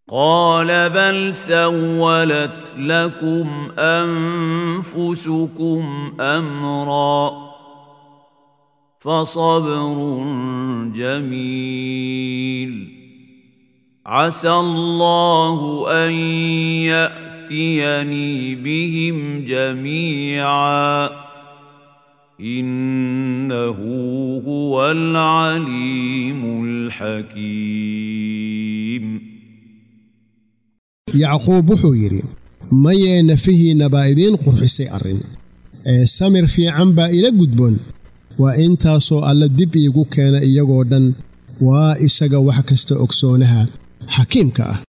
قال بل سولت لكم أنفسكم أمرا فصبر جميل عسى الله أن يأتيني بهم جميعا إنه هو العليم الحكيم. يعقوب حويري ما ينفيه نبايدين قرحسي أرين سامر في عنبا إلى قدبون وإنتا سؤال الدب يقو كان إيقودن وإساق وحكست أكسونها حكيمك